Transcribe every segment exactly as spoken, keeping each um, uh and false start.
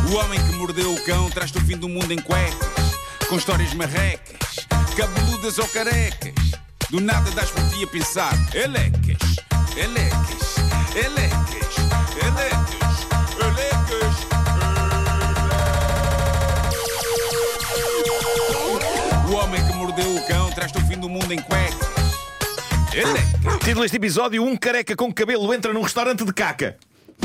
O homem que mordeu o cão traz-te o fim do mundo em cuecas, com histórias marrecas, cabeludas ou carecas. Do nada das por ti a pensar: elecas, elecas, elecas, elecas, elecas. O homem que mordeu o cão traz-te o fim do mundo em cuecas. Elecas. Título deste episódio: um careca com cabelo entra num restaurante de caca.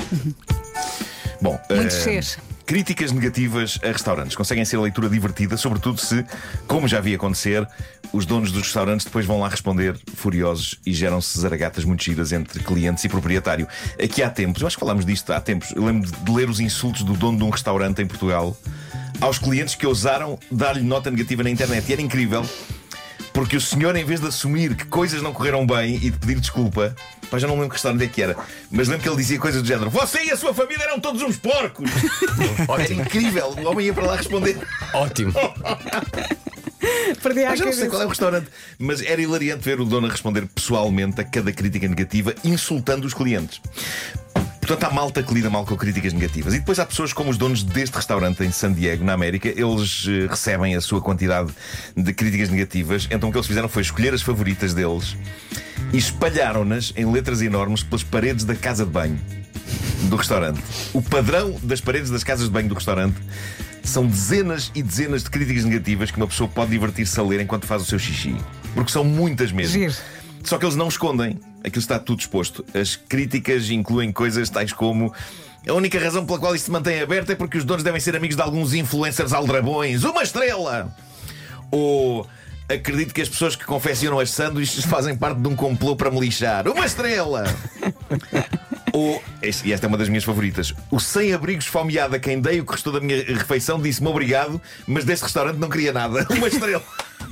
Bom, Muito uh, fez. críticas negativas a restaurantes conseguem ser leitura divertida, sobretudo se, como já vi acontecer, os donos dos restaurantes depois vão lá responder furiosos e geram-se zaragatas muito giras entre clientes e proprietário. Aqui há tempos, eu acho que falámos disto há tempos, eu lembro de ler os insultos do dono de um restaurante em Portugal aos clientes que ousaram dar-lhe nota negativa na internet. E era incrível, porque o senhor, em vez de assumir que coisas não correram bem e de pedir desculpa, pá, já não lembro que restaurante é que era, mas lembro que ele dizia coisas do género: você e a sua família eram todos uns porcos. Era incrível, o homem ia para lá responder. Ótimo. Perdi a Mas eu não sei cabeça. qual é o restaurante, mas era hilariante ver o dono a responder pessoalmente a cada crítica negativa, insultando os clientes. Portanto, há malta que lida mal com críticas negativas. E depois há pessoas como os donos deste restaurante em San Diego, na América. Eles eh, recebem a sua quantidade de críticas negativas. Então o que eles fizeram foi escolher as favoritas deles e espalharam-nas em letras enormes pelas paredes da casa de banho do restaurante. O padrão das paredes das casas de banho do restaurante são dezenas e dezenas de críticas negativas que uma pessoa pode divertir-se a ler enquanto faz o seu xixi. Porque são muitas mesmo. Giro. Só que eles não escondem. Aquilo está tudo exposto. As críticas incluem coisas tais como: a única razão pela qual isto se mantém aberto é porque os donos devem ser amigos de alguns influencers aldrabões. Uma estrela! Ou: acredito que as pessoas que confeccionam as sanduíches fazem parte de um complô para me lixar. Uma estrela! Ou, e esta é uma das minhas favoritas: o sem-abrigos fomeado a quem dei o que restou da minha refeição disse-me obrigado, mas deste restaurante não queria nada. Uma estrela!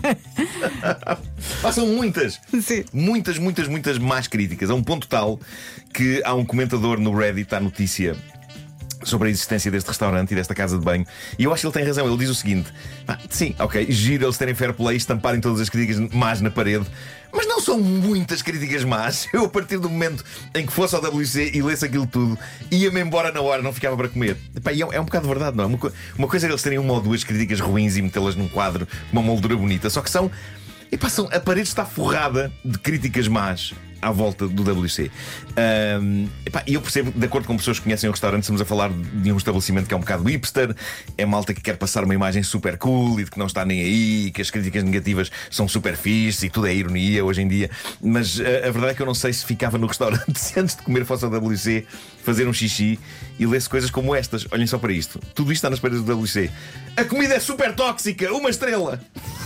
Passam muitas, Sim. muitas, muitas, muitas más críticas, a um ponto tal que há um comentador no Reddit à notícia sobre a existência deste restaurante e desta casa de banho. E eu acho que ele tem razão. Ele diz o seguinte: ah, sim, ok, giro eles terem fair play e estamparem todas as críticas más na parede, mas não são muitas críticas más. Eu, a partir do momento em que fosse ao W C e lesse aquilo tudo, ia-me embora na hora, não ficava para comer. Epá, e é, é um bocado verdade, não é? Uma, co uma coisa é eles terem uma ou duas críticas ruins e metê-las num quadro com uma moldura bonita, só que são... Epá, são a parede está forrada de críticas más à volta do W C. Um, epá, e eu percebo, de acordo com pessoas que conhecem o restaurante, estamos a falar de um estabelecimento que é um bocado hipster, é malta que quer passar uma imagem super cool e de que não está nem aí, que as críticas negativas são super fixe e tudo é ironia hoje em dia. Mas a, a verdade é que eu não sei se ficava no restaurante se antes de comer fosse ao W C fazer um xixi e lesse coisas como estas. Olhem só para isto. Tudo isto está nas paredes do W C. A comida é super tóxica, uma estrela.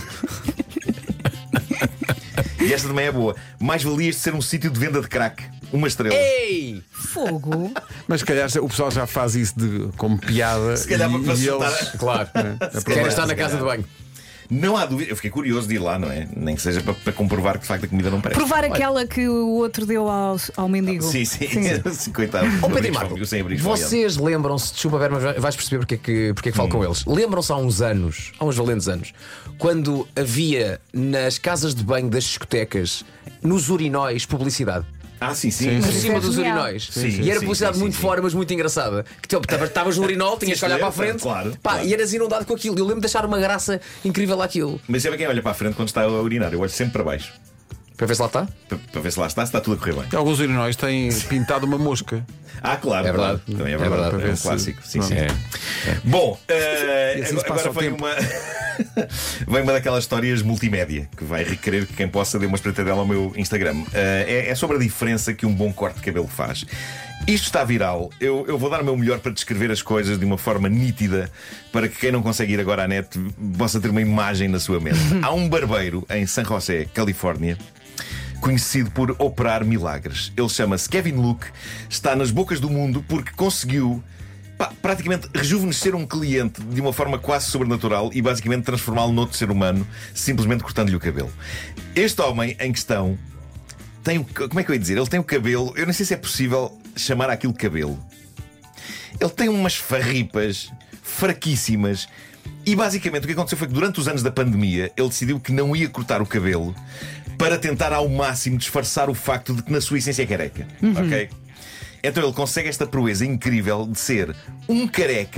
E esta também é boa. Mais valia este ser um sítio de venda de crack. Uma estrela. Ei! Fogo. Mas se calhar o pessoal já faz isso de, como piada. Se calhar e, para e soltar eles... Claro. Se Quero calhar, estar na se casa de calhar. banho. Não há dúvida. Eu fiquei curioso de ir lá, não é? Nem que seja para, para comprovar que de facto a comida não parece. Provar aquela que o outro deu ao, ao mendigo. Sim, sim, sim. Coitado. Ó Pedro e Abrigos Marco, fome, sem abrigos fome. vocês lembram-se, desculpa ver, mas vais perceber porque é que, porque é que falo com eles. Lembram-se há uns anos, há uns valentes anos, quando havia nas casas de banho das discotecas, nos urinóis, publicidade? Ah, sim, sim. Sim, Por sim. cima Isso é dos genial. urinóis. Sim, e era sim, publicidade sim, muito sim, fora, mas muito engraçada. Que tu estavas no urinol, tinhas que olhar para a frente, claro, pá, claro. e eras inundado com aquilo. Eu lembro de deixar uma graça incrível àquilo. Mas sabe quem olha para a frente quando está a urinar? Eu olho sempre para baixo. Para ver se lá está. Para, para ver se lá está, se está tudo a correr bem. Alguns urinóis têm pintado uma mosca. Ah, claro. É verdade. Claro. Também é É verdade. verdade. É, Para ver um se- clássico. Sim, Pronto. sim. É. Bom, eh, E assim se agora, passa agora o vem tempo. uma. Vem uma daquelas histórias multimédia que vai requerer que quem possa dê uma espreitadela ao meu Instagram. Eh, é, é sobre a diferença que um bom corte de cabelo faz. Isto está viral. Eu, eu vou dar o meu melhor para descrever as coisas de uma forma nítida para que quem não consegue ir agora à net possa ter uma imagem na sua mente. Há um barbeiro em San José, Califórnia, conhecido por operar milagres. Ele chama-se Kevin Luke, está nas bocas do mundo porque conseguiu pá, praticamente rejuvenescer um cliente de uma forma quase sobrenatural e basicamente transformá-lo noutro ser humano, simplesmente cortando-lhe o cabelo. Este homem em questão tem o, como é que eu ia dizer? Ele tem o cabelo, eu não sei se é possível chamar aquilo cabelo. Ele tem umas farripas fraquíssimas. E basicamente o que aconteceu foi que durante os anos da pandemia ele decidiu que não ia cortar o cabelo para tentar ao máximo disfarçar o facto de que na sua essência é careca. Uhum. Ok? Então ele consegue esta proeza incrível de ser um careca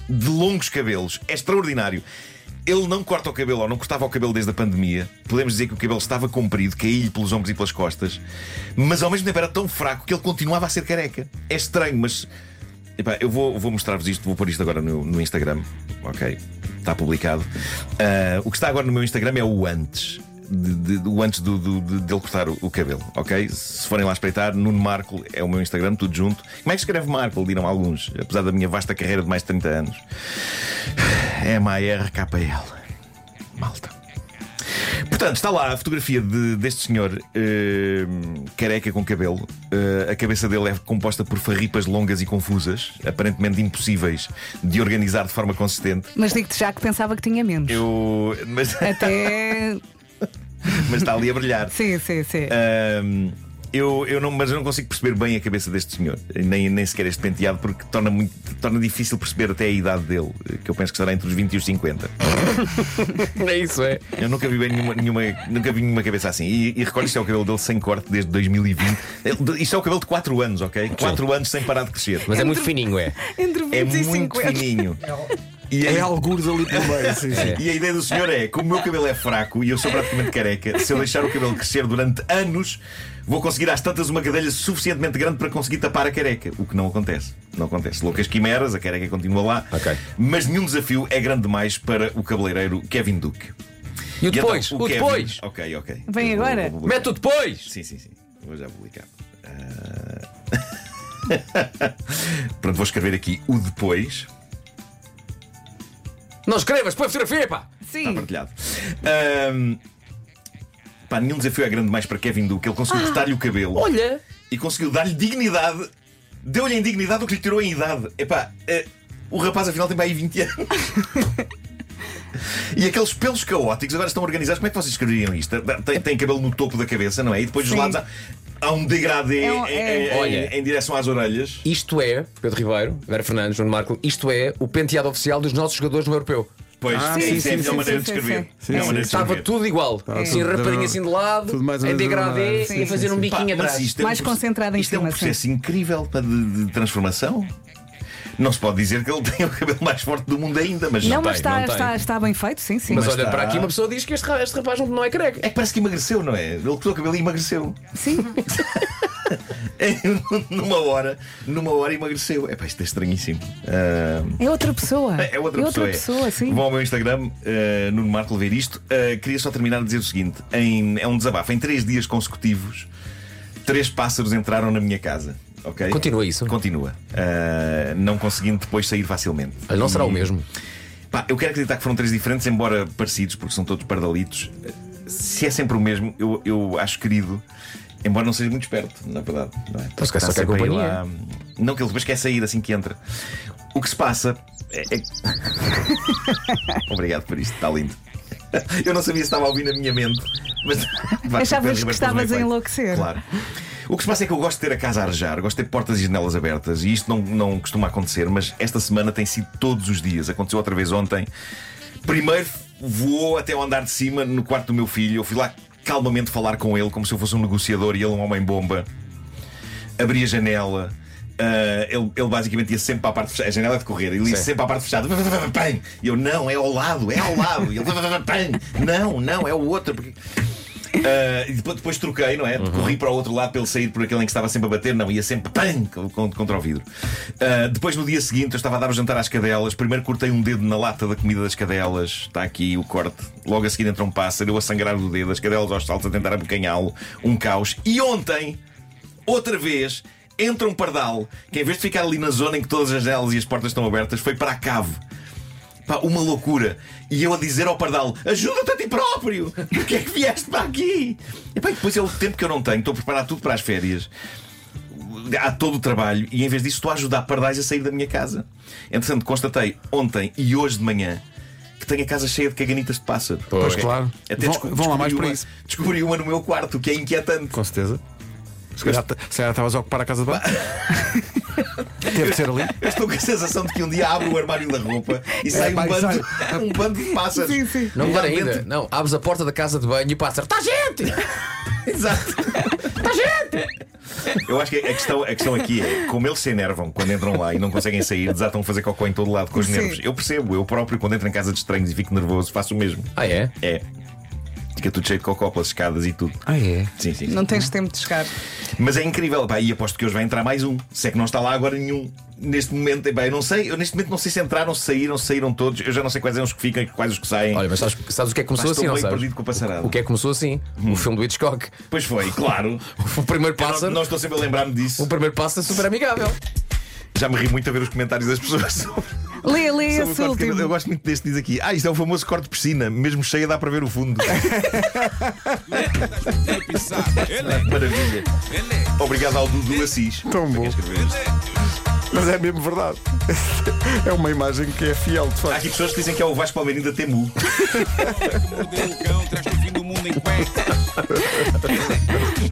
de longos cabelos. É extraordinário. Ele não corta o cabelo, ou não cortava o cabelo desde a pandemia. Podemos dizer que o cabelo estava comprido, caía-lhe pelos ombros e pelas costas, mas ao mesmo tempo era tão fraco que ele continuava a ser careca. É estranho, mas epá, eu vou, vou mostrar-vos isto. Vou pôr isto agora no, no Instagram. Ok, está publicado. uh, O que está agora no meu Instagram é o antes de, de, de, o antes do, do, de, de ele cortar o, o cabelo. Ok, se forem lá espreitar, Nuno Marco é o meu Instagram, tudo junto. Como é que se escreve Marco? Dirão alguns, apesar da minha vasta carreira de mais de trinta anos. M A R K L. Malta. Portanto, está lá a fotografia de, deste senhor uh, careca com cabelo. Uh, a cabeça dele é composta por farripas longas e confusas, aparentemente impossíveis de organizar de forma consistente. Mas digo-te já que pensava que tinha menos. Eu. Mas, Até. mas está ali a brilhar. Sim, sim, sim. Uh, Eu, eu não, mas eu não consigo perceber bem a cabeça deste senhor, nem, nem sequer este penteado, porque torna, muito, torna difícil perceber até a idade dele, que eu penso que estará entre os vinte e os cinquenta. É isso, é. Eu nunca vi bem nenhuma, nenhuma, nunca vi nenhuma cabeça assim. E, e recordo, isto é o cabelo dele sem corte desde dois mil e vinte. Isto é o cabelo de quatro anos, ok? quatro anos sem parar de crescer. Mas é muito fininho, é. Entre vinte É e muito cinquenta. fininho. E É a, algures ali pelo meio. Sim, sim. e a ideia do senhor é: como o meu cabelo é fraco e eu sou praticamente careca, se eu deixar o cabelo crescer durante anos, vou conseguir às tantas uma cadelha suficientemente grande para conseguir tapar a careca. O que não acontece. Não acontece. Loucas quimeras, a careca continua lá. Ok. Mas nenhum desafio é grande demais para o cabeleireiro Kevin Duke. E o E então, depois? o Kevin- depois? Ok, ok. Vem Eu vou- agora? vou publicar. Mete o depois! Sim, sim, sim. Vou já publicar. Ah. Pronto, vou escrever aqui o depois. Não escrevas, põe a fotografia, pá! Está Sim. partilhado. Ahm, pá, nenhum desafio é grande demais para Kevin Duke. Ele conseguiu cortar-lhe o cabelo Olha! e conseguiu dar-lhe dignidade. Deu-lhe em dignidade o que lhe tirou em idade. Epá, eh, o rapaz afinal tem para aí vinte anos. E aqueles pelos caóticos agora estão organizados. Como é que vocês escreveriam isto? Tem, tem cabelo no topo da cabeça, não é? E depois dos Sim. lados há, há um degradê É um- em, é- em- Olha. em, em direção às orelhas. Isto é, Pedro Ribeiro, Vera Fernandes, Nuno Marco, isto é o penteado oficial dos nossos jogadores no Europeu. Pois, Ah, é, sim, isso é a sim, melhor sim, maneira de sim, escrever. sim, sim. É a maneira de Estava escrever. tudo igual. Assim, tudo- raparinho assim de lado, tudo mais ou em menos degradê normal. e Sim, a fazer sim, um sim. Pá, biquinho mas atrás. isto é um Mais processo- concentrado em Isto é um cima, processo incrível pá, de, de transformação. Não se pode dizer que ele tem o cabelo mais forte do mundo ainda, mas Não, tem, mas está, não tem. está, está bem feito, sim, sim. Mas Mas olha está- para aqui, uma pessoa diz que este, ra- este rapaz não, não é careca. É que parece que emagreceu, não é? Ele cortou o cabelo e emagreceu. Sim. É, numa hora, numa hora emagreceu. É pá, isto é estranhíssimo. Ah, É outra pessoa. É outra é pessoa. outra pessoa, sim. Vão ao meu Instagram, uh, Nuno Marco, ver isto. Uh, queria só terminar a dizer o seguinte: em, é um desabafo. Em três dias consecutivos, três pássaros entraram na minha casa. Okay? Continua isso? Continua. Uh, não conseguindo depois sair facilmente. Olha, não será E, o mesmo. Pá, eu quero acreditar que foram três diferentes, embora parecidos, porque são todos pardalitos. Se é sempre o mesmo, eu, eu acho querido. Embora não seja muito esperto, na verdade. Não é? Então, se calhar Está só quer sempre aí companhia. lá. Não, que ele depois quer sair assim que entra. O que se passa é. é... Obrigado por isto, está lindo. Eu não sabia se estava a ouvir na minha mente, mas. Achavas que estavas a enlouquecer. Claro. O que se passa é que eu gosto de ter a casa a arejar, gosto de ter portas e janelas abertas, e isto não, não costuma acontecer, mas esta semana tem sido todos os dias. Aconteceu outra vez ontem. Primeiro voou até ao andar de cima, no quarto do meu filho. Eu fui lá calmamente falar com ele, como se eu fosse um negociador e ele um homem-bomba. Abri a janela. Uh, ele, ele basicamente ia sempre para a parte fechada. A janela é de correr, ele ia Sim. sempre para a parte fechada. E eu, não, é ao lado, é ao lado. E ele, não, não, é o outro. Porque... Uh, e depois, depois troquei, não é? Uhum. Corri para o outro lado para ele sair por aquele em que estava sempre a bater. Não, ia sempre pam, contra o vidro. Uh, depois, no dia seguinte, eu estava a dar o jantar às cadelas. Primeiro cortei um dedo na lata da comida das cadelas. Está aqui o corte. Logo a seguir entra um pássaro, eu a sangrar o dedo, as cadelas aos saltos a tentar abocanhá-lo. Um caos. E ontem, outra vez, entra um pardal que, em vez de ficar ali na zona em que todas as janelas e as portas estão abertas, foi para a cave. Pá, uma loucura. E eu a dizer ao pardal: ajuda-te a ti próprio, porque é que vieste para aqui? E pá, depois é o tempo que eu não tenho. Estou a preparar tudo para as férias. Há todo o trabalho. E em vez disso estou a ajudar pardais a sair da minha casa. Entretanto, constatei ontem e hoje de manhã que tenho a casa cheia de caganitas de pássaro. Pois, claro. Até Vão- desco- vão lá mais descobri para uma- isso. Descobri uma no meu quarto, o que é inquietante. Com certeza. Se calhar, se calhar estavas a ocupar a casa de banho. Teve de ser ali. Eu estou com a sensação de que um dia abro o armário da roupa e sai um pá, e bando, sai. um bando de pássaros. Sim, sim. Não melhor Realmente- ainda. Não, abres a porta da casa de banho e o pássaro. Está gente! Exato. Está gente! Eu acho que a questão, a questão aqui é como eles se enervam quando entram lá e não conseguem sair, desatam a fazer cocó em todo lado com os Sim. nervos. Eu percebo, eu próprio, quando entro em casa de estranhos e fico nervoso, faço o mesmo. Ah, é? É. Fica tudo cheio de cocó pelas escadas e tudo. Ah, é? Sim, sim, sim. Não tens tempo de chegar. Mas é incrível, pá, e aposto que hoje vai entrar mais um. Se é que não está lá agora nenhum neste momento. Pá, eu não sei, eu neste momento não sei se entraram, se saíram, se saíram todos. Eu já não sei quais são os que ficam e quais os que saem. Olha, mas sabes, sabes o que é que Pá, começou estou assim, não meio sabes? perdido com a passarada. O que é que começou assim? O filme do Hitchcock. Pois foi, claro. O primeiro Eu pássaro. não, não estou sempre a lembrar-me disso. O primeiro pássaro é super amigável. Já me ri muito a ver os comentários das pessoas sobre, Lê, lê sobre esse o corte de cabelo. último. Eu gosto muito deste, diz aqui. Ah, isto é o famoso corte de piscina. Mesmo cheia dá para ver o fundo. Pensar. Elecas. Maravilha. Elecas. Obrigado ao Dudu Assis. Tão bom. Mas é mesmo verdade. É uma imagem que é fiel, de Há facto. aqui pessoas que dizem que é o Vasco Palmeirinho da Temu. Mordeu o cão, traz-te o fim do mundo em cuecas.